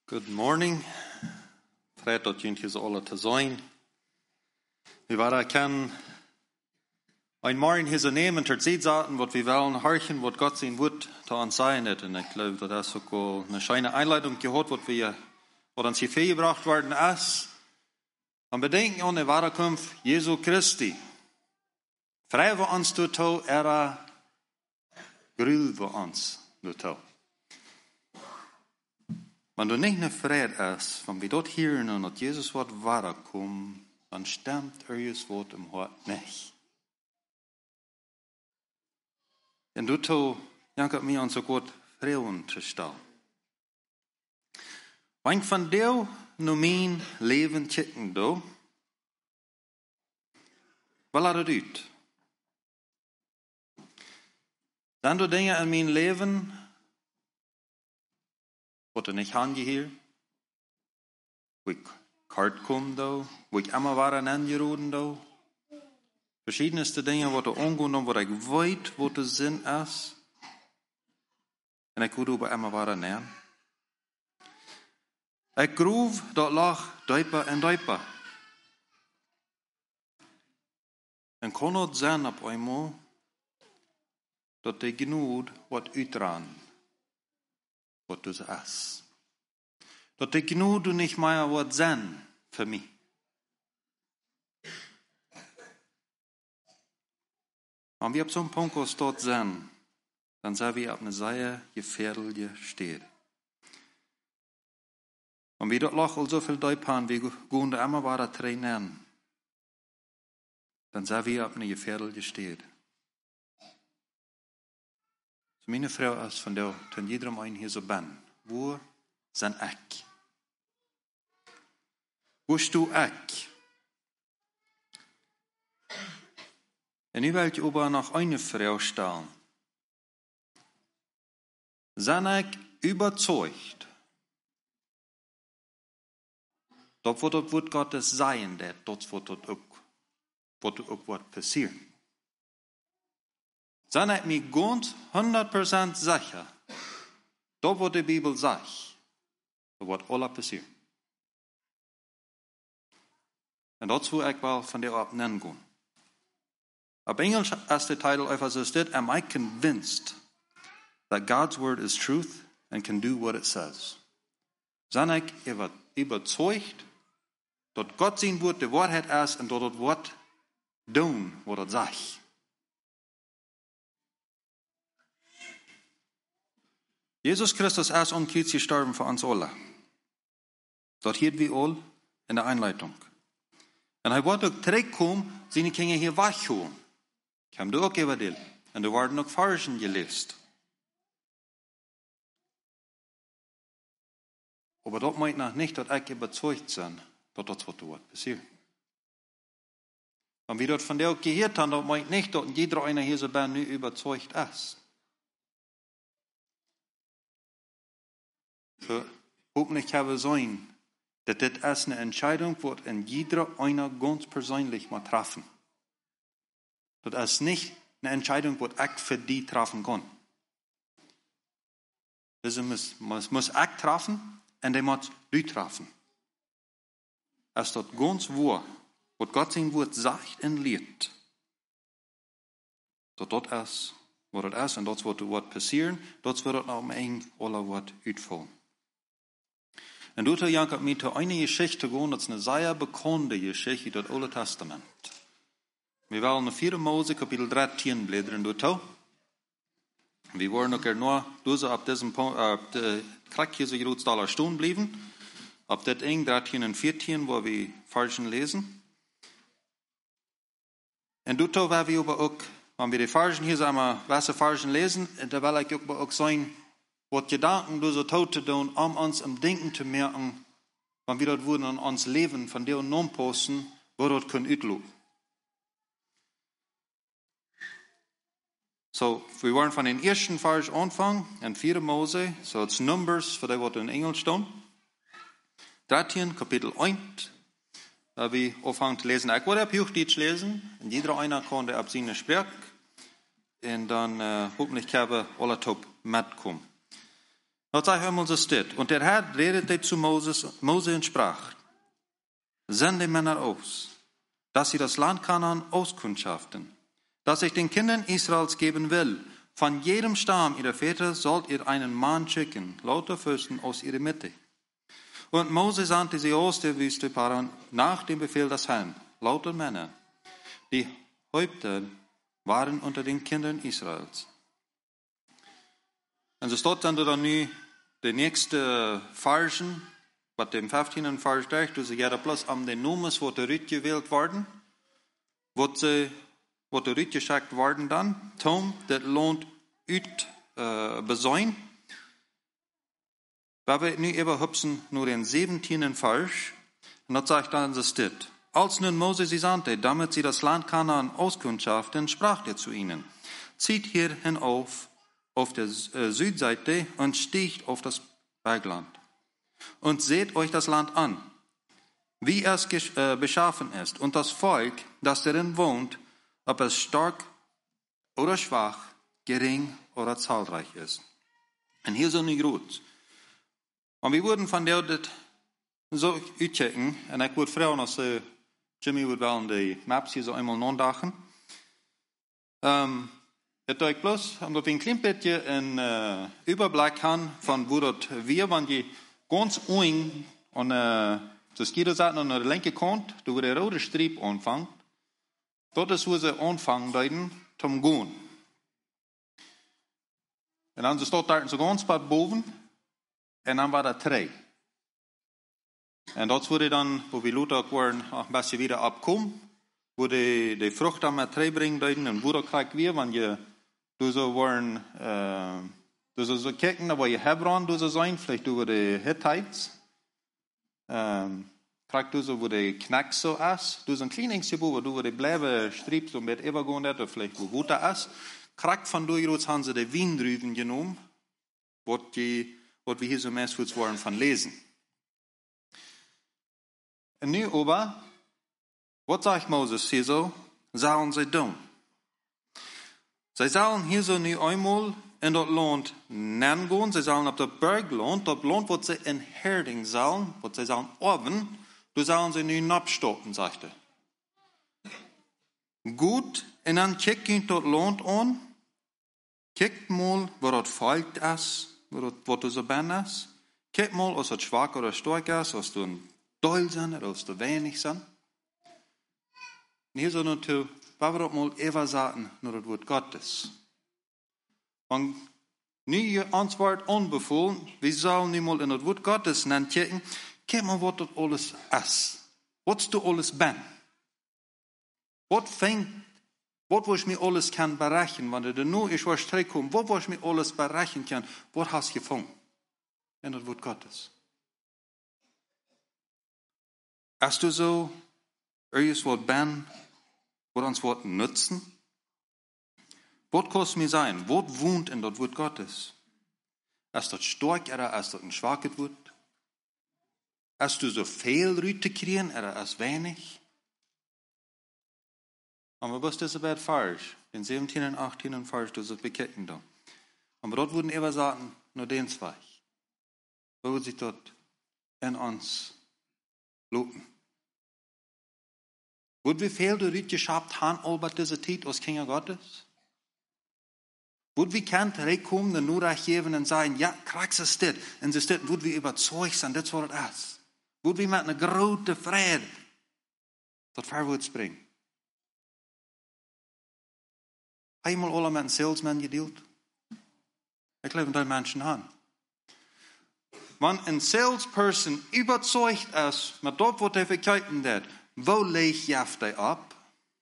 Good morning. Fred dat jullie hier alle te zijn. We waren kennen ein morgen hier so nehmen, ter Zeit zaten, wat wir wollen horchen, wat Gott sein wird, da uns sein hat. Und ich glaube, das ist auch eine schöne Einleitung gehört, was uns hier gebracht worden ist. Und bedenken an die Wiederkunft Jesu Christi. Frei wir uns zu tun, grüß wir uns zu tun. Wenn du nicht eine Freude ist, wenn wir dort hören und dass Jesus wird wiederkommen, dann stimmt irgendwas Wort im Hort nicht. Und du tust, jankert mir an so gut Frauen zu stellen. Wenn von dir nur mein Leben checken, du, was hat er tut? Dann du Dinge in mein Leben, wat er nicht angehielt, wo ich kalt komme, wo ich immer war angeroden, verschiedenste Dinge, wat er umgehen und wo ich weiß, wo der Sinn ist, und ich würde aber immer war nähern. Ich groef, dat lag dieper en dieper. En kon het zijn op einmal, dat die genoeg wat uitran. Wat du sagst. Dat ik nu du nicht mehr wat sein für mich. Wenn wir auf so einem Punkt aus dort sind, dann sind wir auf einer sehr gefährlichen Stelle. Wenn wir dort noch so viel Deutsch haben, wir gehen da immer weiter trainieren, dann sind wir auf einer gefährlichen Stelle. Meine Frau ist von der, ten jedem einen hier so bin. Wo sind ich? Wo stu ich? Und ich will aber noch eine Frau stellen. Sind ich überzeugt, dort wird Gottes sein, dort wird auch passieren. Sind ich mir ganz 100% sicher, da wo die Bibel sagt, da wird alles passieren. Und dazu will ich mal von der ab nennen gehen. Auf Englisch ist der Titel einfach so steht, am I convinced that God's word is truth and can do what it says? Sind ich überzeugt, dass Gott sein Wort die Wahrheit ist und dass das Wort tun, was es sagt? Jesus Christus ist am Kreuz gestorben für uns alle. Dort hielt wir all in der Einleitung. Und er wollte auch zurückkommen, seine Kinder hier wegholen. Ich habe du auch überdelt. Und da werden auch Versen gelesen. Aber das meint noch nicht, dass ich überzeugt bin, dass das wird passieren. Wenn wir dort von der auch gehört haben, das meint nicht, dass jeder einer hier so nicht überzeugt ist. So, hoffentlich habe ich sein, dass das eine Entscheidung wird, in jeder einer ganz persönlich mal treffen. Das ist nicht eine Entscheidung, die ich für die treffen kann. Das muss ich treffen und die muss du treffen. Es ist ganz wahr, was Gott sein Wort sagt und lehrt. Das ist, was das ist und das wird passieren, das wird auch am Ende aller Wort uitvallen. Und dort jankert mir zu einer Geschichte gehen, das ist eine sehr bekannte Geschichte aus dem Alten Testament. Wir wollen in 4. Mose Kapitel 13 blättern dort. Wir wollen noch nur auf diesem Punkt, Klick hier so gerade stehen bleiben. Auf das eng 13 und 14, wo wir Versen lesen. Und dort werden wir aber auch, wenn wir die Versen hier so einmal Versen lesen, da will ich aber auch sagen, was Gedanken du so tot zu tun, um uns im Denken zu merken, wenn wir dort wurden an uns Leben von der und non posten, wo dort können uitlopen. So, wir wollen von den ersten Vers anfangen, in 4. Mose, so it's Numbers, für die, was in Englisch stehen. 13, Kapitel 1, da wir anfangen zu lesen. Ich werde auf Deutsch lesen, und jeder einer kann der ab seine Sprache, und dann hoffentlich können wir alle top mitkommen. Dort sagt einmal so steht. Und der Herr redete zu Mose und sprach, sende Männer aus, dass sie das Land Kanaan auskundschaften, das ich den Kindern Israels geben will. Von jedem Stamm ihrer Väter sollt ihr einen Mann schicken, lauter Fürsten aus ihrer Mitte. Und Mose sandte sie aus der Wüste Paran nach dem Befehl des Herrn, lauter Männer. Die Häupter waren unter den Kindern Israels. En så står det dan nu de nächste Versen, wat dem 15. Vers sagt, dus je plus am den Nummers, wat er uitgewählt worden, wat er uitgeschickt worden dan, Tom, dat lohnt uit bezoin. Waar we nu even hupsen, nur den 17. Vers, und dat sagt dann so steht. Als nun Mose sie sandte, damit sie das Land Kanaan auskundschaften, sprach er zu ihnen, zieht hier hinauf auf der Südseite und sticht auf das Bergland. Und seht euch das Land an, wie es beschaffen ist, und das Volk, das darin wohnt, ob es stark oder schwach, gering oder zahlreich ist. Und hier so nicht gut. Und wir wurden von der so uitchecken, en ik word vragen als Jimmy wil wel de maps hier zo eenmaal nondagen. Het doe plus, omdat we een klein beetje een Überblick haben von wo dat wir, wenn je ganz eng an das geht an der linke Kant, wo der rote Streep anfängt, dort ist wo sie anfangen, deuten zum Gehen. Und dann steht da so ganz weit boven, und dann war da 3. Und dort wurde dann, wo wir Luther waren, ein bisschen wieder abkommen, wo die Frucht dann mit 3 bringen deuten, und wo da kriegt wir, wenn je du so waren, du so kijken naar waar je Hebron du so zijn, vielleicht über die Hittites, kriegt du so, wo die Knack so ist, du so ein kleines Gebiet, wo die bleiben Strieb so mit übergehen hat, oder vielleicht wo Wutter ist, kriegt von durchruts haben sie die Wiendrüben genommen, was wir hier so meistens waren von lesen. Und nu aber, was sagt Moses hier so, sollen sie tun? Sie sollen hier so nu einmal in dat Land nennen, sie sollen auf der Bergland, dat Land, wo sie in Herding sollen, wo sie sollen oben, du sollen sie nu abstoppen, sagt er. Gut, und dann kijkt dat Land an, kijkt mal, wo dat Volk ist, wo du so ben ist, kijkt mal, ob es schwach oder stark ist, ob du ein Doll sind oder ob du wenig sind. Und hier so natürlich, weil wir das mal even sagen, nur das Wort Gottes. Und nu je antwoord onbevolen, wir sollen nu mal in das Wort Gottes kijken, kijk mal, was das alles ist. Was du alles ben. Was was mir alles kann berechnen, wenn du nur ich was zurückkommst, was mir alles berechnen kann, was hast du gefunden? In das Wort Gottes. Hast du so, irgendwas ben, was uns Wort nutzen? Was kann es mir sein? Was wohnt in das Wort Gottes? Ist das stark oder ist das ein schwaches Wort? Hast du so viel Rüte kriegen oder ist wenig? Aber was ist das falsch? Den 17. und 18. Vers, das ist bekennen da. Aber dort wurden immer sagen, nur den 2. Wo wird sich dort in uns loten? Wird wie viel du Rüte geschabt haben, über diese Zeit aus Kinder Gottes? Wird wie kann zurückkommen, den nur geben und sagen, ja, kriegst du das? Und sie steht, wird wir überzeugt sein, das was es ist. Wird wir mit einer großen Freude das Verwurz bringen. Einmal alle mit einem Salesman gedealt? Ich glaube, die Menschen haben. Wenn ein Salesperson überzeugt ist, mit das, was er verkaufen wird, wo leg je dich ab?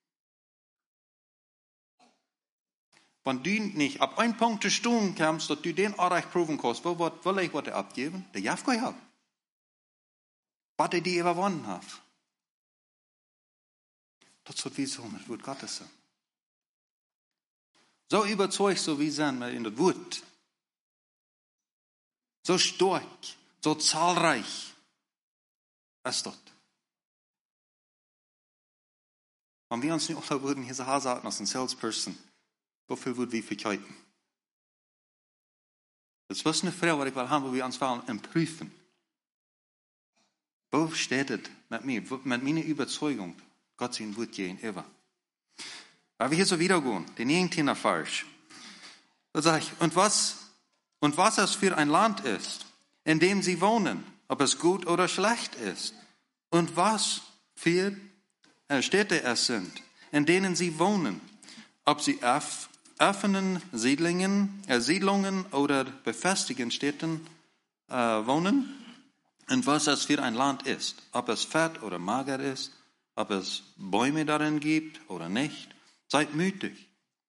Wenn du nicht ab einem Punkt zu Stunden kommst, dass du den Arrecht proben kannst, wo leg was er abgeben? Der darf gar nicht ab. Was er dir überwunden hat. Das wird wie so mit Wort Gottes sein. So überzeugt, so wie sind wir in das Wort. So stark, so zahlreich ist das. Wenn wir uns nicht alle würden hier so sagen als ein Salesperson, wofür würden wir verkaufen? Das ist eine Frage, was ich will haben, wo wir uns wollen prüfen. Wo steht es mit mir, mit meiner Überzeugung? Gott sein Wort gehen, immer. Aber wir hier so wiedergehen, den 19. Vers. Da sage ich, und was es für ein Land ist, in dem sie wohnen, ob es gut oder schlecht ist, und was für Städte es sind, in denen sie wohnen, ob sie offenen Siedlungen oder befestigten Städten wohnen, und was es für ein Land ist, ob es fett oder mager ist, ob es Bäume darin gibt oder nicht. Seid mutig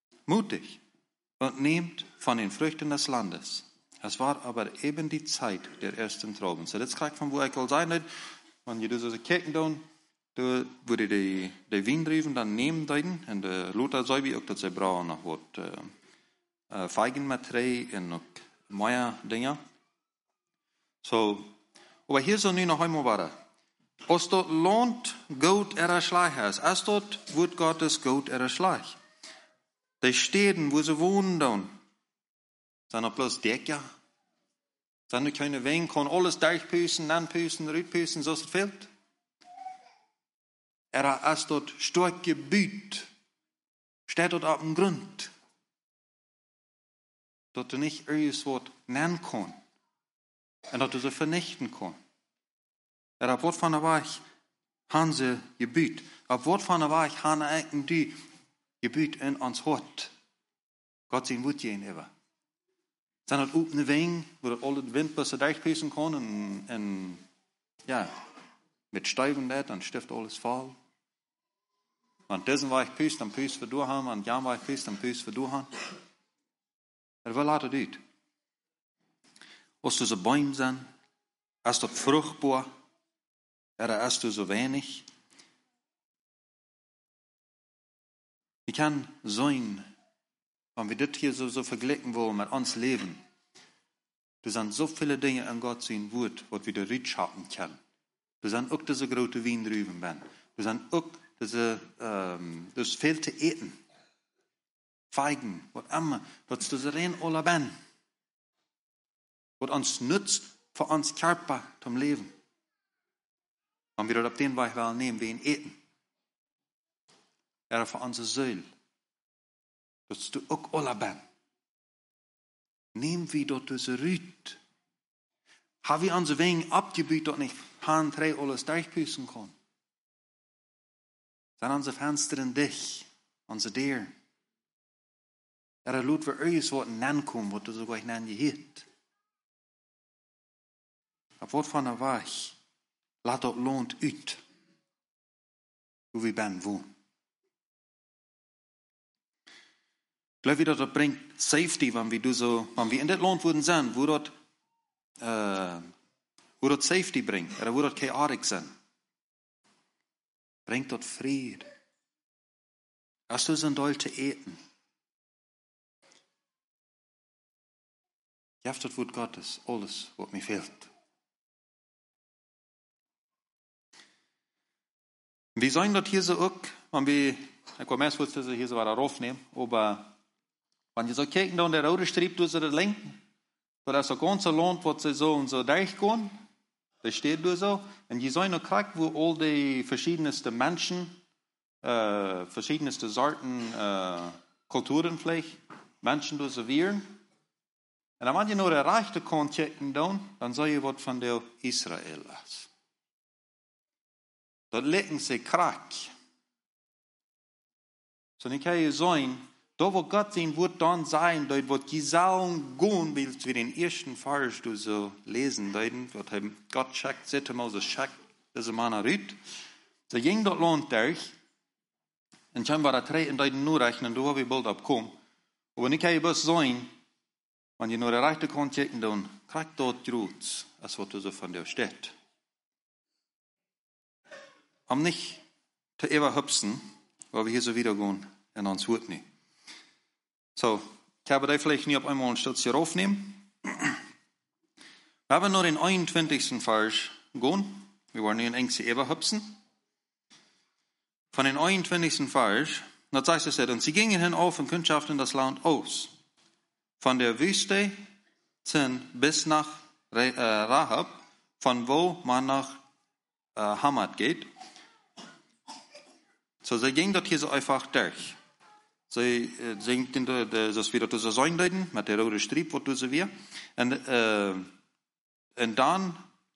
und nehmt von den Früchten des Landes. Es war aber eben die Zeit der ersten Trauben. So, das kriegt von wo ich will sein, wenn ihr so kijken doen, da würde die Wiendruiven dann nehmen deuten, und de Luther zei wie ook dat ze brauchen noch wat Feigenmaterial en nog meer dingen. So, aber hier so nu noch einmal weiter. Als dort lohnt Gott schleich ist, als dort wird Gottes Gott schleich. Die Städten, wo sie wohnen, dann, sind noch bloß Decker. Sind noch keine Wegen, kann alles durchpüssen, nanpüssen, rütpüssen, so ist es fehlt. Als dort stark Gebiet, steht dort auf dem Grund. Dort du nicht irgendwas nennen kann. Und dort du sie vernichten kann. Ab wat van der Weich haben sie Gebiet. Ab wat van der Weich haben eigentlich die Gebiet in uns Hort. Gott sein Wut gehen immer. Sind das offene Wegen, wo das alle Windbusse durchpüssen kann und ja, mit Steiben dann stiftet alles voll. Wenn diesen Weich püst, dann püst wir durch haben. Wenn Jan Weich püst, dann püst wir durch haben. Er will later dit. Als du so Bäume sind, als dort fruchtbar, oder als du so wenig. Wie kann sein, wenn wir das hier so vergleichen wollen mit uns Leben, da sind so viele Dinge an Gott sein Wort, was wir da rausschaffen können. Da sind auch diese große Wiendruiven, da sind auch das viel zu eten. Feigen, was immer, was du rein alle ben. Was uns nützt für uns Körper zum Leben. Wenn wir das auf den Weg wollen nehmen, wie ihn eten. Er für unsere Seele. Dass du auch alle ben. Nehmen wir dort diese Rüt. Haben wir unsere Wegen abgebüht, dort nicht Hand, drei, alles durchpüssen können. Sind unsere Fenster in dich, unsere Deur. Er lud für euch was nennen kommen, was du sogar nicht nennen gehört. Ab wat van der Weg, laat dat lohnt uit, hoe we ben woon. Ich glaube, das bringt Safety, wenn wir in das Land würden sein, wo das Safety bringt, oder wo das chaotisch sein. Bringt dort Frieden. Als du so ein Teil zu eten. Ich habe das Wort Gottes, alles, was mir fehlt. Wir sollen das hier so auch, wenn wir, ich weiß nicht, was hier so weiter aufnehmen, aber wenn ihr so kijken, dann der rote Strip durch das Linken, da ist so ganze Land, was sie so und so durchgehen, das steht da so, und ihr sollt noch kriegen, wo all die verschiedensten Menschen, verschiedenste Sorten, Kulturen vielleicht, Menschen da servieren. Und dann, wenn ihr nur erreichte könnt, kijken, dann soll ihr was von der Israel lassen. Dat letten sie krak. So dann kann je sagen, da wo Gott sein Wort dann sein, dort wird Gesalung gehen, willst wir den ersten Vers du so lesen, dort Gott checkt, sieht mal so checkt, diese Mann rüt. So ging dort Land durch, und dann war da drei in deinen nur rechnen, da wo wir bald abkommen. Aber nicht kann je bloß sagen, wenn ihr nur erreichte könnt, dann kriegt dort Grüß, als was du so von der steht. Um nicht zu überhüpfen, weil wir hier so wieder gehen in uns Wort nicht. So, ich habe da vielleicht nicht auf einmal ein Stutz hier aufnehmen. Wir haben nur den 21. Vers gehen. Wir wollen nicht eng zu überhüpfen. Von den 21. Vers, da heißt es ja, und sie gingen hinauf und kundschaften das Land aus. Von der Wüste bis nach Rahab, von wo man nach Hamad geht. So, sie ging dort hier so einfach durch. Sie singt das wieder zu sein, mit der roten Striep, wo du sie wir. Und dann,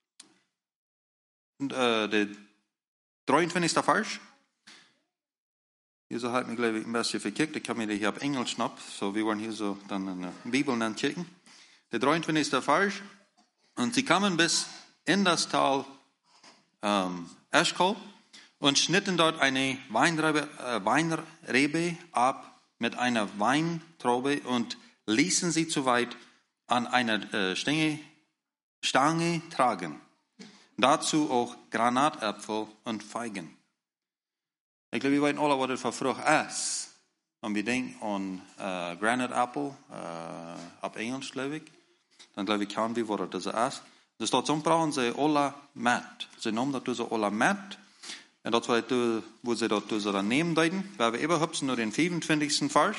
der 23. Vers. Hier so hat mir, glaube ich, ein bisschen verkickt. Ich habe mir hier auf Englisch schnapp. So, wir wollen hier so dann in der Bibel dann checken. Der 23. Vers. Und sie kamen bis in das Tal Eschkol und schnitten dort eine Weinrebe ab mit einer Weintraube und ließen sie zu weit an einer Stange tragen. Dazu auch Granatäpfel und Feigen. Ich glaube, wir wissen alle, was das für Frucht ist. Und wir denken an Granatäpfel, auf Englisch, glaube ich. Dann glaube ich, kann wir, was das ist. Dus dat zo'n praten ze alle met. Ze noemen dat dus alle met. En dat wo ze dat dus dan nemen deuten. Waar we überhaupt nur den 25. Vers.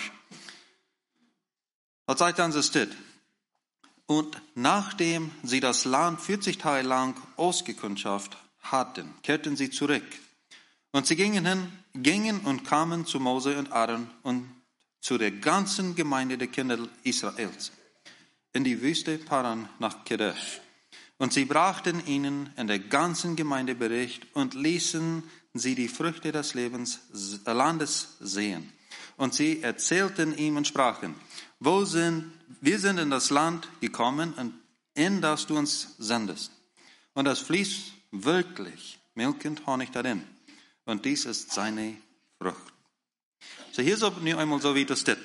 Dat sagt dann es dit. Und nachdem sie das Land 40 Tage lang ausgekundschaftet hatten, kehrten sie zurück. Und sie gingen und kamen zu Mose und Aaron und zu der ganzen Gemeinde der Kinder Israels in die Wüste Paran nach Kadesh. Und sie brachten ihnen in der ganzen Gemeinde Bericht und ließen sie die Früchte des Landes sehen. Und sie erzählten ihm und sprachen, wir sind in das Land gekommen, in das du uns sendest. Und es fließt wirklich Milch und Honig darin. Und dies ist seine Frucht. So hier so nu einmal so wie das steht.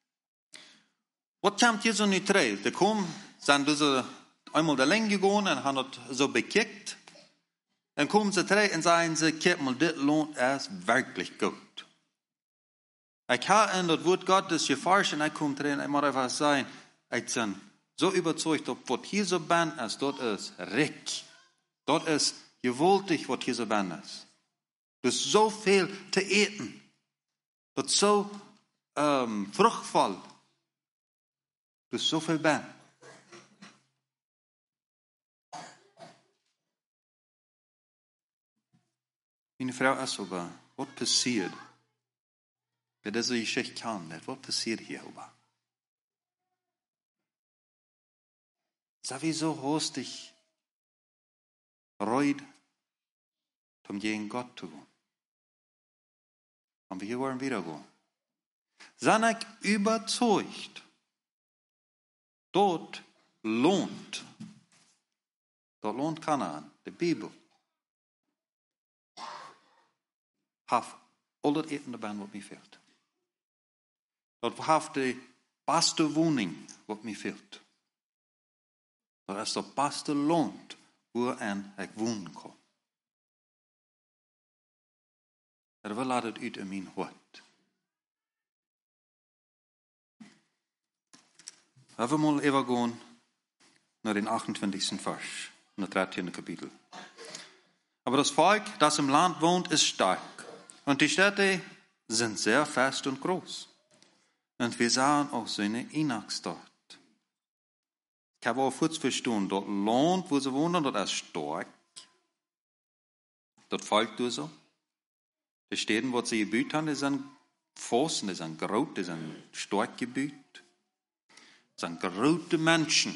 Was kommt hier so nicht rein? Da kommen, sind diese einmal da lang gegangen und haben das so bekickt. Dann kommen sie rein und sagen sie, guck mal, das lohnt es wirklich gut. Ich habe in das Wort Gottes geforscht und ich komme rein und ich muss einfach sagen, ich bin so überzeugt, ob was hier so bin ist, dort ist recht. Dort ist gewaltig, was hier so bin ist. Das ist so viel zu eten. Das ist so fruchtvoll. Das ist so viel bin. Meine Frau ist sogar, was passiert? Wenn das so Geschichte kann, was passiert hier aber? Sowieso hast dich reut, um gegen Gott zu gehen. Und wir wollen wieder gehen. Sind ich überzeugt, dort lohnt Kanaan, die Bibel. Haf al dat eten erbij wat mij fehlt. Dat haf de beste woning wat mij fehlt. Dat is de beste land waarin ik wonen kan. Er wil laat het uit in mijn hart. We moeten even gaan naar den 28. Vers, in het 13. Kapitel. Aber das Volk, das im Land wohnt, ist stark. Und die Städte sind sehr fest und groß. Und wir sahen auch seine Inaks dort. Ich habe auch kurz verstanden, dort Land, wo sie wohnen, dort ist stark. Dort folgt du so. Die Städte, wo sie gebaut haben, die sind Pfosten, die sind groß, die sind stark gebaut. Das sind große Menschen.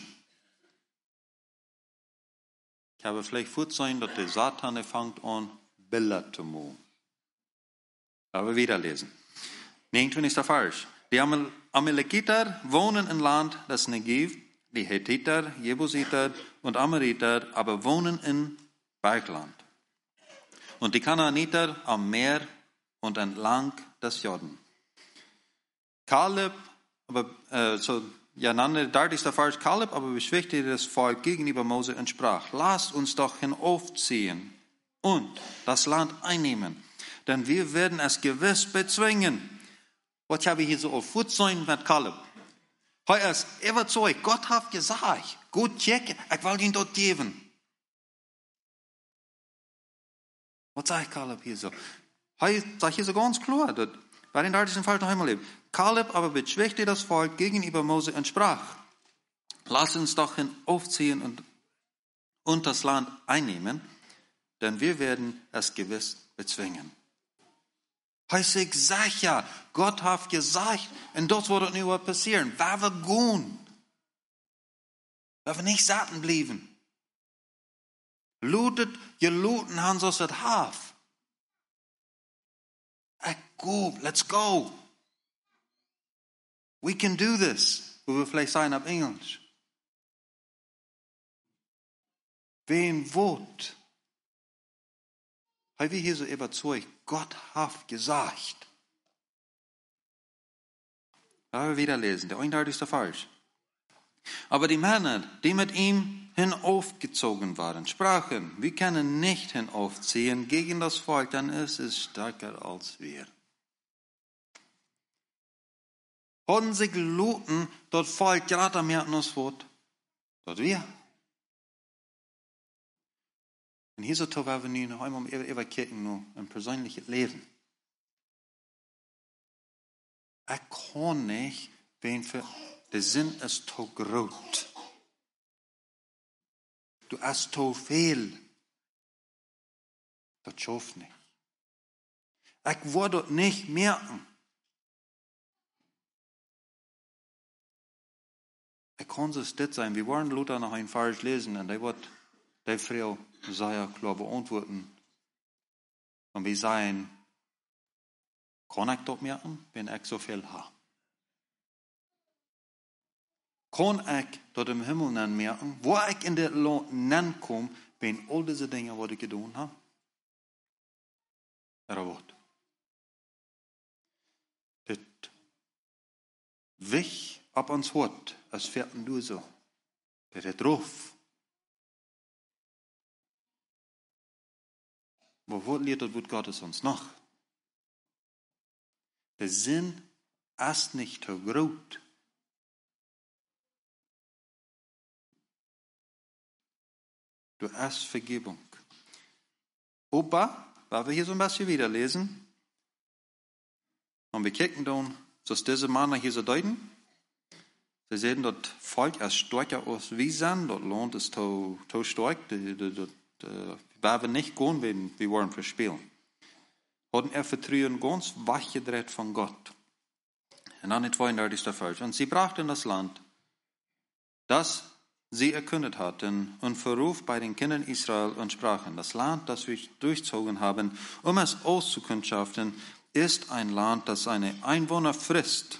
Ich habe vielleicht vorgesehen, dass der Satan fängt an, Bilder zu machen. Aber wieder lesen. 29. Vers. Die Amalekiter wohnen im Land des Negev, die Hethiter, Jebusiter und Amoriter, aber wohnen im Bergland. Und die Kanaaniter am Meer und entlang des Jordan. Kaleb, aber der 30. Vers, Kaleb aber beschwichtigte das Volk gegenüber Mose und sprach, lasst uns doch hinaufziehen und das Land einnehmen, denn wir werden es gewiss bezwingen. Was habe ich hier so auf Fußzeug mit Kaleb? Heute ist überzeugt, Gott hat gesagt, gut checken, ich will ihn dort geben. Was sagt Kaleb hier so? Heute sagt hier so ganz klar, dass bei den 30. Vers noch einmal leben. Kaleb aber beschwichtigte das Volk gegenüber Mose und sprach, Lass uns doch hinaufziehen und das Land einnehmen, denn wir werden es gewiss bezwingen. Heißt ich sag ja, Gott hat gesagt, und das wird nicht was passieren. Weil wir gehen. Weil wir nicht satten blieben. Gelooten haben sie es haf. Let's go. We can do this. Wo wir vielleicht sagen auf Englisch. Wen wot? Weil wir hier so überzeugt, Gott hat gesagt. Da wir wieder lesen, der eine ist falsch. Aber die Männer, die mit ihm hinaufgezogen waren, sprachen, wir können nicht hinaufziehen gegen das Volk, denn es ist stärker als wir. Haben sie geluten, das Volk gerade mehr uns wird, dort wir. Und hier so wir nu noch einmal überkicken, nur ein persönliches Leben. Ich kann nicht, wenn für der Sinn ist zu groß. Du hast zu viel. Das schafft nicht. Ich würde nicht merken. Ich kann es das sein. Wir wollen Luther noch ein falsch lesen und der wird die Frau sehr klar beantworten. Und wir sagen, kann ich das merken, wenn ich so viel habe? Kann ich dort im Himmel merken, wo ich in das Land komme, wenn all diese Dinge, die ich getan habe? Oder was? Das Wich ab uns Hort, als fährt du so. Das ist drauf. Wo lehrt das Wort Gottes uns noch? Der Sinn ist nicht zu groß. Du hast Vergebung. Aber, weil wir hier so ein bisschen wieder lesen, und wir kicken dann, dass diese Männer hier so deuten, sie sehen, das Volk ist stärker als wir sind, das Land ist zu stark, weil wir nicht gehen, wenn wir wollen verspielen. Hatten Vertrauen ganz weggedreht von Gott. Und dann die 32. Vers. Und sie brachten das Land, das sie erkundet hatten, und verruf bei den Kindern Israel und sprachen, das Land, das wir durchzogen haben, um es auszukundschaften, ist ein Land, das seine Einwohner frisst.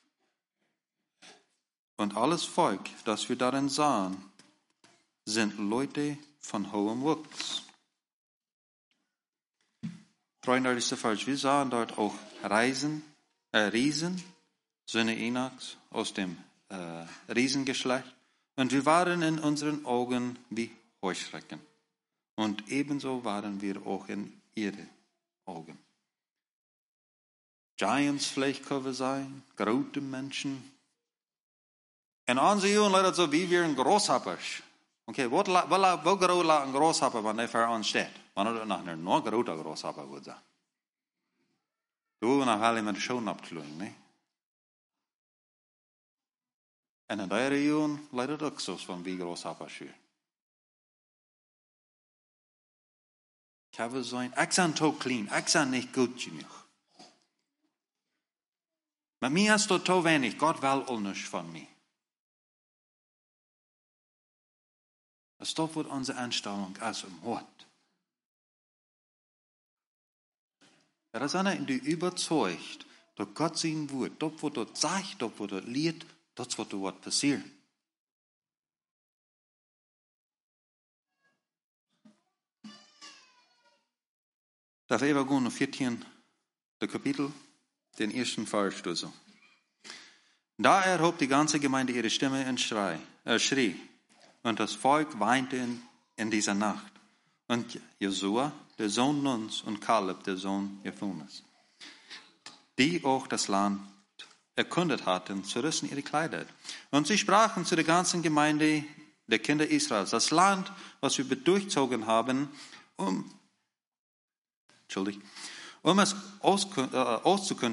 Und alles Volk, das wir darin sahen, sind Leute von hohem Wuchs. 33. Vers. Wir sahen dort auch Riesen, Söhne Enochs aus dem Riesengeschlecht. Und wir waren in unseren Augen wie Heuschrecken. Und ebenso waren wir auch in ihren Augen. Giants vielleicht können wir sein, große Menschen. En aanzien leidt zo wie wir ein Großhappers. Okay, wo groß laat ein Großhapper, wenn der für uns steht? Wanneer het nog een nog groter Großhapper wordt zijn. Toen nog wel met de schoen opkloeien, ne? En in der Region leidt het ook zo van wie Großhappers hier. Kan we zijn, ik ben te clean, ik ben niet goed genoeg. Maar mij is dat te weinig, Gott will alles von mir. Das ist doch, was unsere Einstellung ist im Hort. Er ist einer, der überzeugt, dass Gott sein Wort, dort, wo dort sagt, dort, wo dort liegt, dort wird dort passieren. Darf ich gehen auf 14. Kapitel, den ersten Vers. So. Da erhob die ganze Gemeinde ihre Stimme und schrie. Und das Volk weinte in dieser Nacht. Und Josua, der Sohn Nuns, und Kaleb, der Sohn Jephunes, die auch das Land erkundet hatten, zerrissen ihre Kleider. Und sie sprachen zu der ganzen Gemeinde der Kinder Israels, das Land, was wir durchzogen haben, um es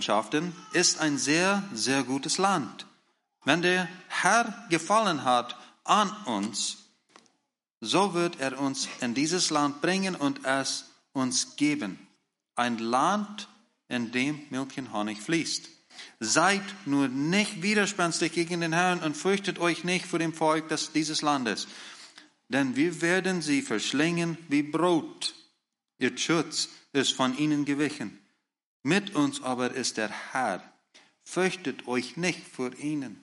auszukundschaften, ist ein sehr, sehr gutes Land. Wenn der Herr gefallen hat an uns, so wird er uns in dieses Land bringen und es uns geben. Ein Land, in dem Milch und Honig fließt. Seid nur nicht widerspenstig gegen den Herrn und fürchtet euch nicht vor dem Volk dieses Landes. Denn wir werden sie verschlingen wie Brot. Ihr Schutz ist von ihnen gewichen. Mit uns aber ist der Herr. Fürchtet euch nicht vor ihnen.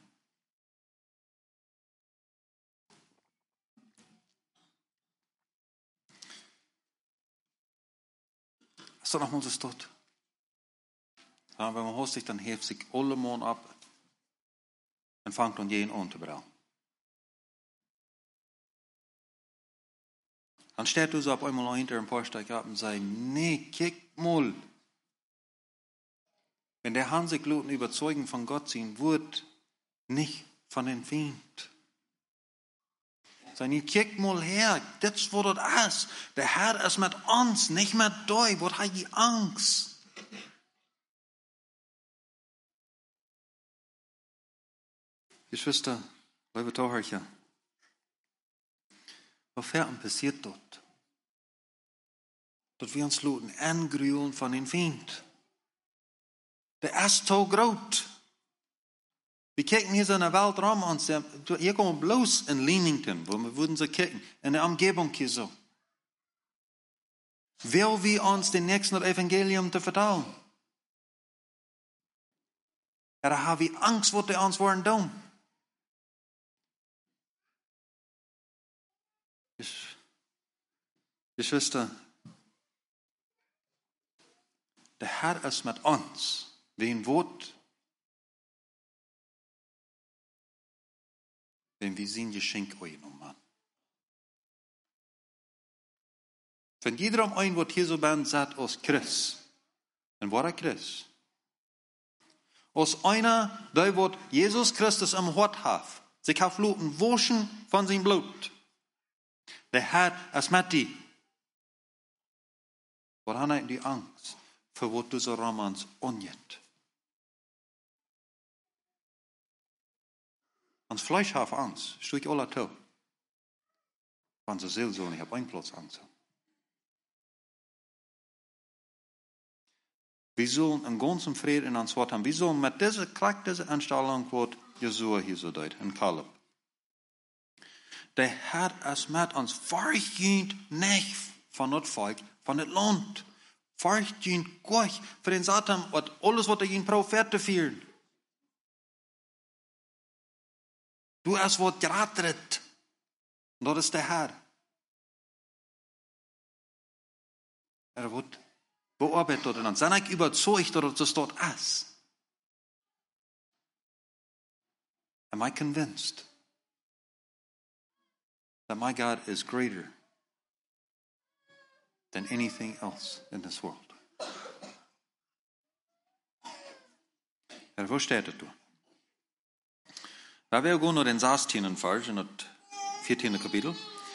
Ist doch noch mal das dort. Ja, wenn man hostigt, dann heeft sich alle Mond ab und fängt an jeden an zu brauchen. Dann steht du so auf einmal hinter ein paar Stück ab und sagt, nee, kick mal. Wenn der Herr sich überzeugen von Gott sein wird, nicht von den Feind. Sagen, kick mal her, das wird das. Der Herr ist mit uns, nicht mit dir, wird hat die Angst. Geschwister, liebe Zuhörer, was passiert dort? Dass wir uns lassen angrühen von den Feind. Der ist so groß. Wir kijken hier so in der Welt rum und sagen, hier kommen wir bloß in Leamington, wo wir würden so kicken, in der Umgebung hier so. Will wir uns den nächsten Evangelium zu vertellen? Oder haben wir Angst, was die uns wollen tun? Geschwister, der Herr ist mit uns. Wen wird? Wenn wir sein Geschenk euch nochmal. Wenn jeder ein, was hier so bin, sagt, aus Christ, dann war er Christ. Aus einer, der wird Jesus Christus im Hort hat, sich auf Luten waschen von seinem Blut. Der Herr ist mit dir. Was hat die Angst, für was du so Romans unjet? Ans Fleisch hat Angst, steh ich alle zu. Von der Seele so, ich habe einen Platz Angst. Wir sollen einen ganzen Frieden in uns Wort haben. Wir sollen mit dieser Anstellung, was Jesua hier so deut, in Kaleb. Der Herr ist mit uns. Furcht nicht von das Volk, von das Land. Furcht Gott für den Satan und alles, was er ihn Propheten führt. Du hast was gerettet. Und das ist der Herr. Er wird bearbeitet und dann sind ich überzeugt, dass es dort ist. Am I convinced that my God is greater than anything else in this world? Wo steht das? Wir gehen nur den 16. Vers, in das 14. Kapitel.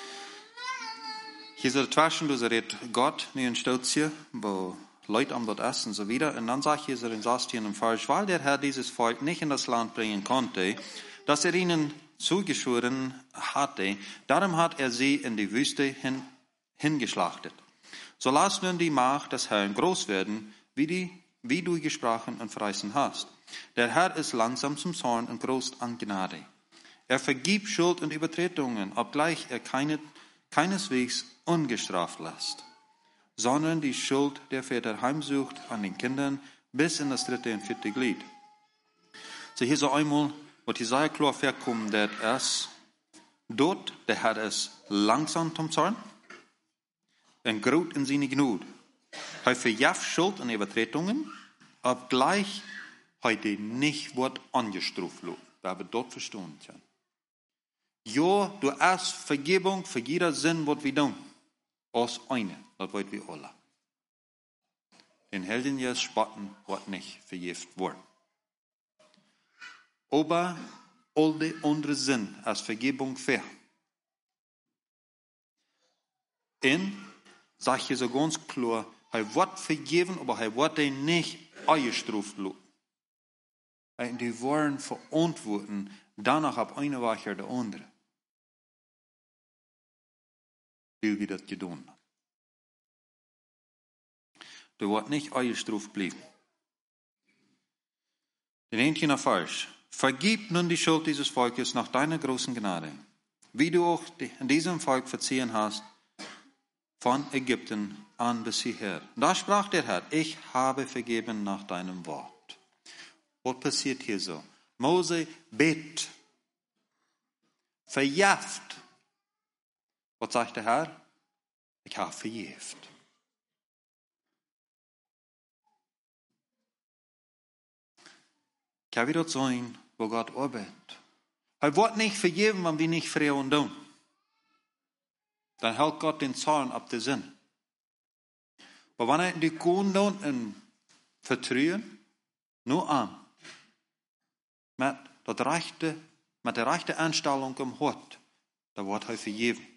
Hier so dazwischen, du redet Gott, nicht ein Stolz hier, wo Leute am dort essen und so wieder. Und dann sagt hier so den 16. Vers, weil der Herr dieses Volk nicht in das Land bringen konnte, das er ihnen zugeschworen hatte, darum hat er sie in die Wüste hingeschlachtet. So lass nun die Macht des Herrn groß werden, wie du gesprochen und verheißen hast. Der Herr ist langsam zum Zorn und groß an Gnade. Er vergibt Schuld und Übertretungen, obgleich er keineswegs ungestraft lässt, sondern die Schuld der Väter heimsucht an den Kindern bis in das 3. und 4. Glied. So hier so einmal, wo Jesaja klar verkommt, dass dort der Herr ist langsam zum Zorn und groß in seine Gnade. Er vergibt Schuld und Übertretungen, obgleich heute nicht wird angestraft. Wir haben dort verstanden. Ja, du hast Vergebung für jeder Sinn, was wir tun. Aus einer, das wollen wir alle. Den Helden jetzt spotten, was nicht vergift wird. Aber all die anderen Sinn als Vergebung für. Und sag ich so ganz klar, er wird vergeben, aber er wird ihn nicht angestraft. Und die wollen verantworten, danach ab eine Woche der andere. weil wir das getan haben. Du wird nicht eingestuft bleiben. Den 19. Vers. Vergib nun die Schuld dieses Volkes nach deiner großen Gnade, wie du auch in diesem Volk verziehen hast, von Ägypten an bis hierher. Da sprach der Herr, ich habe vergeben nach deinem Wort. Was passiert hier so? Mose betet, verjährt. Was sagt der Herr? Ich habe verjährt. Kan vi dat zijn waar God arbeidt? Hij wordt niet vergeven, wenn wir nicht Frauen doen. Dann hält Gott den Zorn ab der Sinn. Aber wenn er die Kuhn tut und vertrauen, nur an, mit der rechten Einstellung im Hort, da wird er vergeben.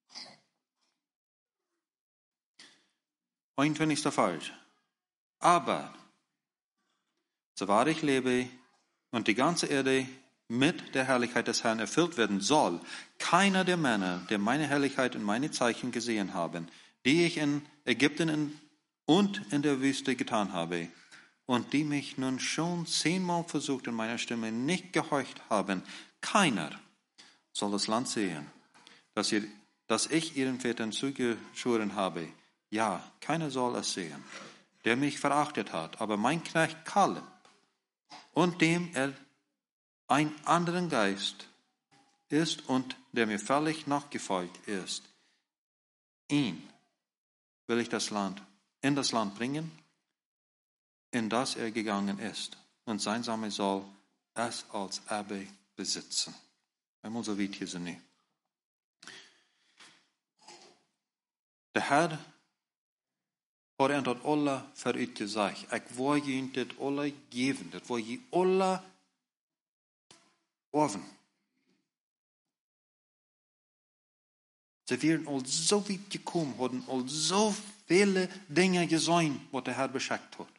21. Vers. Aber, so wahr ich lebe und die ganze Erde mit der Herrlichkeit des Herrn erfüllt werden soll, keiner der Männer, der meine Herrlichkeit und meine Zeichen gesehen haben, die ich in Ägypten und in der Wüste getan habe, und die mich nun schon 10-mal versucht und meiner Stimme nicht gehorcht haben, keiner soll das Land sehen, das ich ihren Vätern zugeschworen habe. Ja, keiner soll es sehen, der mich verachtet hat, aber mein Knecht Kaleb, und dem er ein anderen Geist ist und der mir völlig nachgefolgt ist, ihn will ich in das Land bringen, in das er gegangen ist, und sein Same soll es als Erbe besitzen. Einmal so weit hier sind nicht. Der Herr har en dat alle förut gesagt, ich will je det alle geben, det will je alle oven. Sie werden all so weit gekommen, haben all so viele Dinge gesehen, was der Herr beschenkt hat.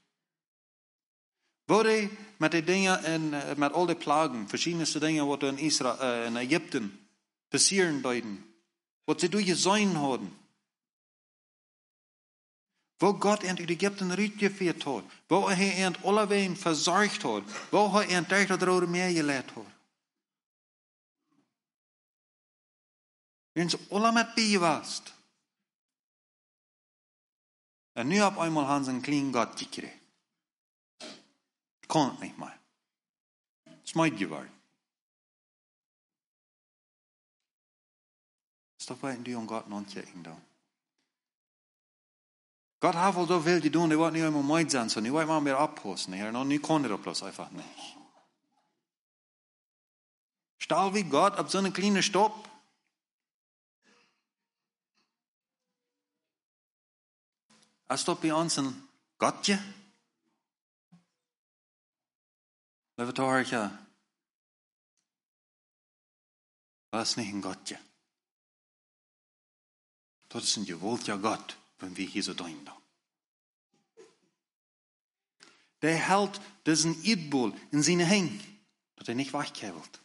Wurde mit den Dingen, mit all den Plagen, verschiedenste Dinge, was in Ägypten passieren deuten, was sie durchgesehen haben, wo Gott in Ägypten rausgeführt hat, wo er in alle Wegen versorgt hat, wo er durch das Rote Meer geleitet hat. Wenn sie alle mit beiwast. Und nu auf einmal haben sie einen kleinen Gott gekriegt. Ich kann es nicht mehr. Das ist mein geworden. Das ist doch bei die und Gott noch nicht da. Gott hat wohl so viel getan, die wollte nicht immer meid sein, sondern die wollte mal mehr abpassen. Und nu kann er das einfach nicht. Stahl wie Gott auf so einen kleinen Stopp. Als dat bij ons een Gottje? Lieve Torje, dat is niet een Gottje. Dat is een gewoltje Gott, wenn wir hier so doen. Der hält diesen Eidbol in seine Hände, dass er nicht wegkriegt.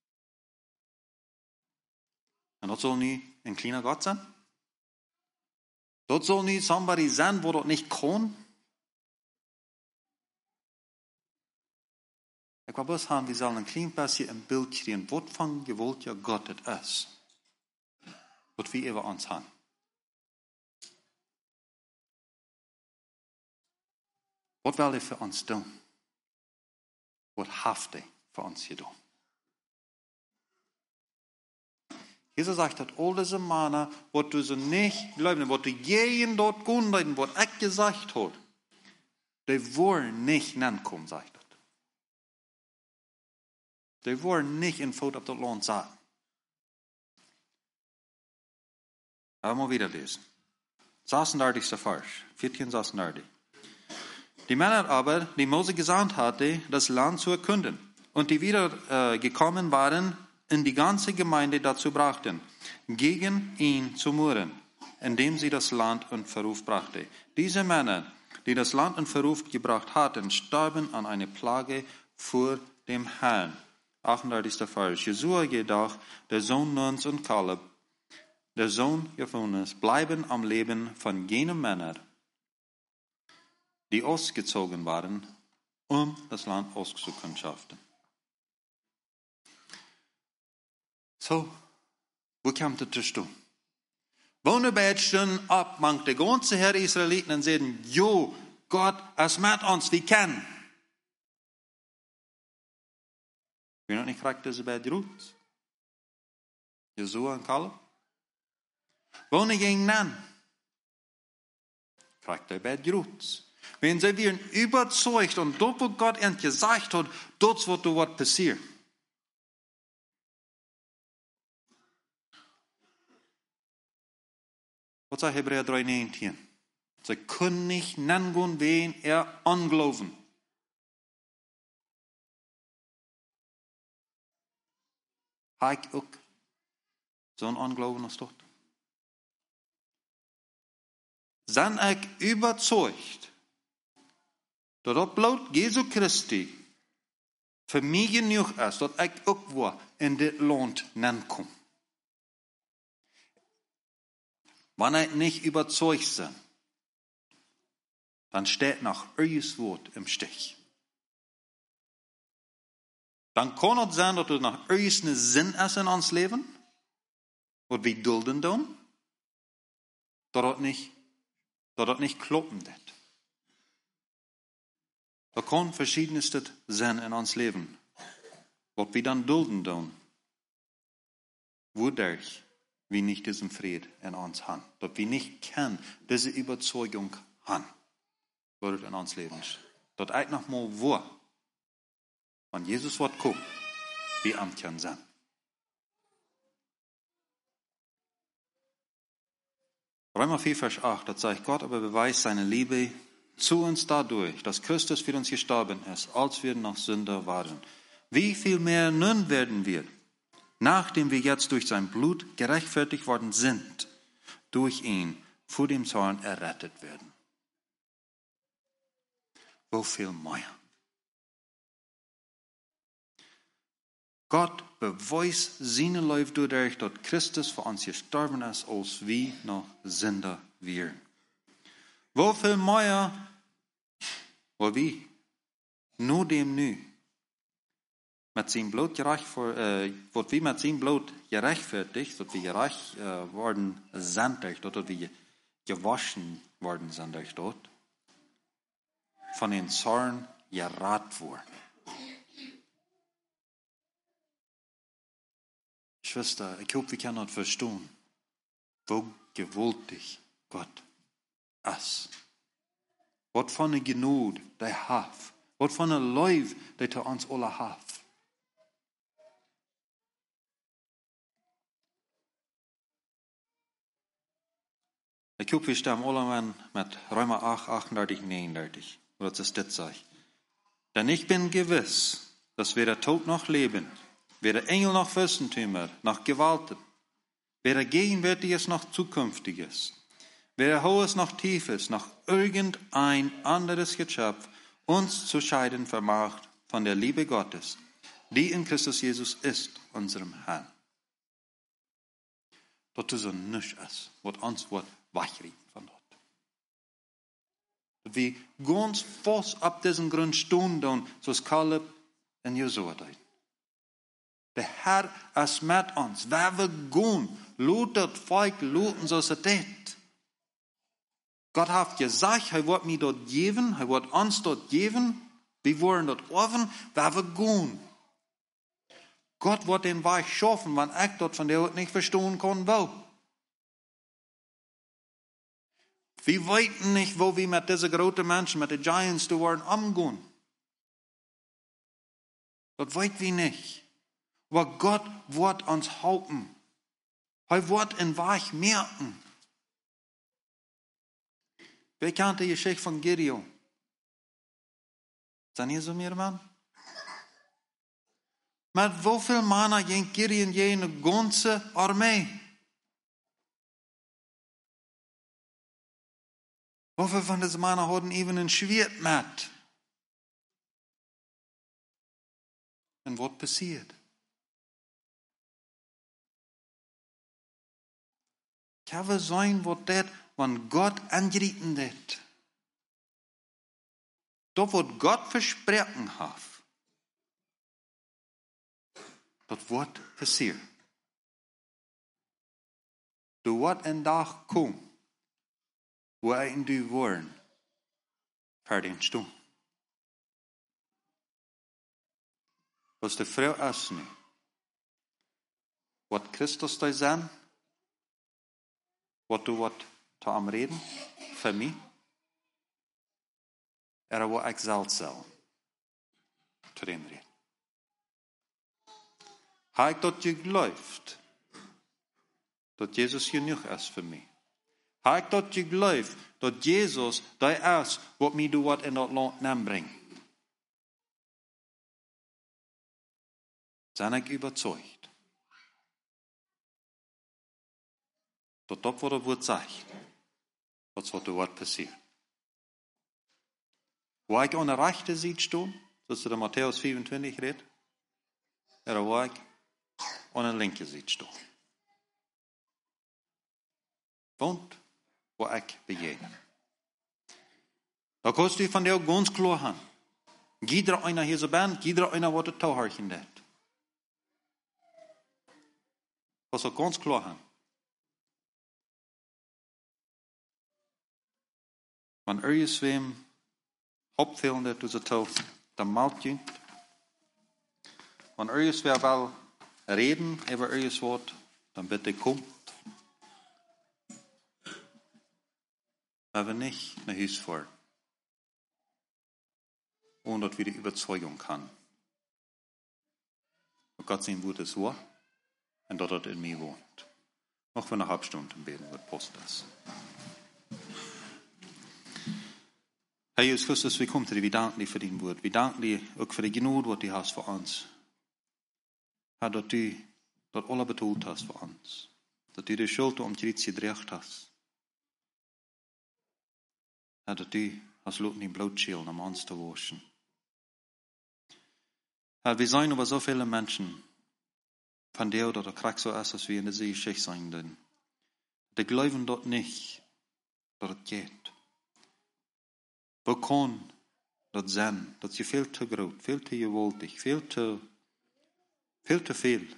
Und das soll nie ein kleiner Gott sein? Dat soll niet somebody zijn wo dat niet kon. Ik wil best gaan, we zullen een klein beetje een beeld krijgen. Wat van gewollt ja God het is. Wat we over ons hebben. Wat wil hij voor ons doen? Wat heeft hij voor ons gedaan? Jesus sagt, dass all diese Männer, was du so nicht glauben, was du jeden dort kundigen, was ich gesagt habe, die wollen nicht nankommen, sagt er. Die wollen nicht in Fout auf das Land sein. Aber mal wieder lesen. 36. Vers, 14, 36. Die Männer aber, die Mose gesandt hatte, das Land zu erkunden, und die wieder gekommen waren, in die ganze Gemeinde dazu brachten, gegen ihn zu murren, indem sie das Land in Verruf brachte. Diese Männer, die das Land in Verruf gebracht hatten, starben an einer Plage vor dem Herrn. 38. Vers. Jesua jedoch, der Sohn Nuns und Kaleb, der Sohn gefunden ist, bleiben am Leben von jenen Männern, die ausgezogen waren, um das Land auszukundschaften. So, wo kommt das zustande? Wohnen betschen ab, manch der ganze Herr Israeliten und sagen, jo, Gott, es mit uns, wir kennen. Wie noch nicht kriegt diese bei Rut? Jesua und Kaleb? Wohnen gegen Nan? Kriegt er bei Rut. Wenn sie werden überzeugt und dort, wo Gott ihnen gesagt hat, dort wird was passieren. Was sagt Hebräer 3,19? Sie können nicht nennen, wen anglauben. Habe ich auch so ein Anglauben als dort? Sind ich überzeugt, dass bloß Jesu Christi für mich genug ist, dass ich auch wo in das Land nennen kann. Wenn ich nicht überzeugt bin, dann steht noch euer Wort im Stich. Dann kann es sein, dass es noch euer Sinn ist in uns Leben, was wir dulden tun, dass es nicht kloppen wird. Da kann verschiedenes sein in uns Leben, was wir dann dulden tun, wodurch wir nicht diesen Frieden in uns haben, dass wir nicht kennen, diese Überzeugung haben, was in uns Leben ist. Dass ich noch mal wo, wenn Jesus wird kommen, wir am können sein. Römer 4, Vers 8, da sagt Gott aber beweist seine Liebe zu uns dadurch, dass Christus für uns gestorben ist, als wir noch Sünder waren. Wie viel mehr nun werden wir, nachdem wir jetzt durch sein Blut gerechtfertigt worden sind, durch ihn vor dem Zorn errettet werden. Wo viel mehr? Gott beweist seine Liebe dadurch, dass Christus für uns gestorben ist, als wir noch Sünder wären. Wo viel mehr, wo wir, nur dem nu, mit seinem Blut wird wir mit seinem Blut gerechtfertigt, dass wir gerecht worden sind, dass wir gewaschen worden sind durch dort, von den Zorn gerat worden. Schwester, ich hoffe, wir können das verstehen, wo gewaltig Gott ist. Was für eine Gnade der hat. Was für eine Liebe der uns alle hat. Ich hoffe, wir stimmen alle mit Römer 8, 38, 39, wo das ist das sagt. Denn ich bin gewiss, dass weder Tod noch Leben, weder Engel noch Fürstentümer, noch Gewalten, weder Gegenwärtiges noch Zukünftiges, weder Hohes noch Tiefes, noch irgendein anderes Geschöpf uns zu scheiden vermag von der Liebe Gottes, die in Christus Jesus ist, unserem Herrn. Dass es so nichts ist, was uns wegrieben von dort. Dass wir ganz fest ab diesem Grund stehen, so es Kaleb und Josua deuten. Der Herr ist mit uns. Wer wir gehen, lohnt das Volk, lohnt so es tät. Gott hat gesagt, er wird mir dort geben, er wird uns dort geben. Wir wollen dort offen, wer wir gehen. Gott wird den Weg schaffen, wenn ich dort von der nicht verstehen kann, wo. Wir wissen nicht, wo wir mit diesen großen Menschen, mit den Giants, die wollen umgehen. Das wissen wir nicht. Aber Gott wird uns halten. Er wird in Weg merken. Wer kennt die Geschichte von Gideon? Sind ihr so mir, Mann? Mit wie viel Männer ging Gideon je eine ganze Armee? Wie viele von diesen Männern hatten even ein Schwert mit? Und was passiert? Kan we zijn wat dat, wanneer God angripen dat. Dat wat God versprochen heeft. Dat wordt passiert. Er wordt een dag komen, waarin du worden, verdienst stond. Was de vrouw is nu, wat Christus daar zijn, wat du wat te am reden, voor mij, wat ik zelf zal, te dem reden. Heb ik dat je gelooft, dat Jezus genoeg is voor mij? Heb ik dat je gelooft, dat Jezus daar is, wat mij doet wat in dat land aanbrengt? Zijn ik überzeugt, dat dat wat het woord zegt, dat wat er wordt passiert. Waar ik aan de rechte zijde staan, zoals er in Matthäus 24 redt, waar ik aan de linker zijde staan. Want waar ik begin. Da kannst du von dir ganz klar haben. Jeder einer hier so band, jeder einer wird das Tauhörchen das. Was er ganz klar haben. Wenn irgendwem opfällt, dass du so tau, dann malt je. Wenn irgendwer will reden über irgendwas, dann bitte komm. Aber nicht nach Hause fahren. Ohne dass wir die Überzeugung haben. Und Gott sein Wort ist wahr und dass er in mir wohnt. Auch wenn eine halbe Stunde beten wird, passt das. Herr Jesus Christus, wir kommen zu dir, wir danken dir für dein Wort. Wir danken dir auch für die Gnade, die du hast für uns. Herr, dass du das alle betont hast für uns. Dass du die Schuld um die gedreht hast. Herr, dass du hast lassen die Blutschälen um uns zu waschen. Herr, wir sind aber so viele Menschen, von der oder der Krieg so ist, dass wir in der See Schicht sein können. Die glauben dort nicht, dass es geht. Wo kann das sein, dass sie viel zu groß, viel zu gewaltig, viel zu viel,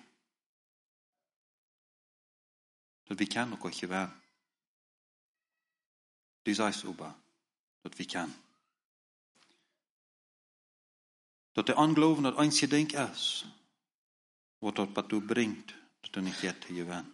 dass wir können noch euch gewähren. Du sagst aber, dass wir können. Dass der Anglauben das einzige Ding ist, was du bringt, dass du nicht jetzt hier gewähren.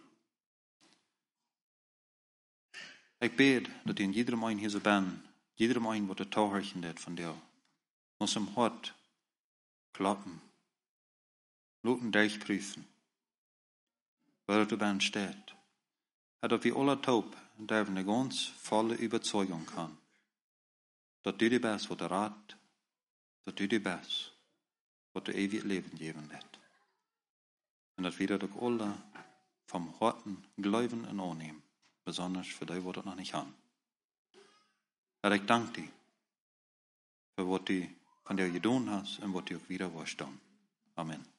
Ich bete, dass du in jedem einen hier so bist, jedem einen, was der Tauhörchen hat von dir, muss im Hort klappen, Noten durchprüfen, weil du bei steht. Dass wir alle taub und eine ganz volle Überzeugung haben, dass du die bist, was der Rat, dass du die bist, was du ewig Leben geben wird. Und dass wir das alle vom Horten glauben und annehmen, besonders für die, die das noch nicht haben. Herr, ich danke dir für was du von dir getan hast und was du auch wieder wirst tun. Amen.